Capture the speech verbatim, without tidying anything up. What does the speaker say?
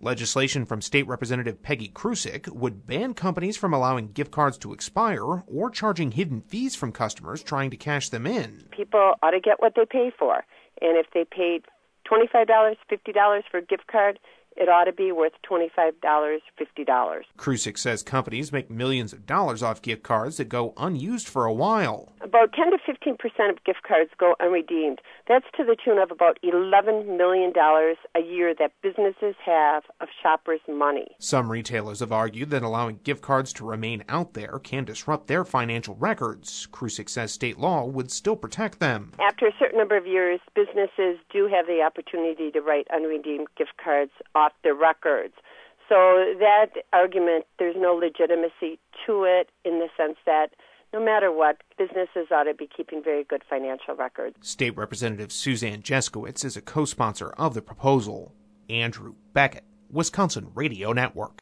Legislation from State Representative Peggy Krusek would ban companies from allowing gift cards to expire or charging hidden fees from customers trying to cash them in. People ought to get what they pay for, and if they paid twenty-five dollars, fifty dollars for a gift card, it ought to be worth twenty-five dollars, fifty dollars. Krusek says companies make millions of dollars off gift cards that go unused for a while. About ten to fifteen percent of gift cards go unredeemed. That's to the tune of about eleven million dollars a year that businesses have of shoppers' money. Some retailers have argued that allowing gift cards to remain out there can disrupt their financial records. Krusek says state law would still protect them. After a certain number of years, businesses do have the opportunity to write unredeemed gift cards off their records. So that argument, there's no legitimacy to it in the sense that no matter what, businesses ought to be keeping very good financial records. State Representative Suzanne Jeskowitz is a co-sponsor of the proposal. Andrew Beckett, Wisconsin Radio Network.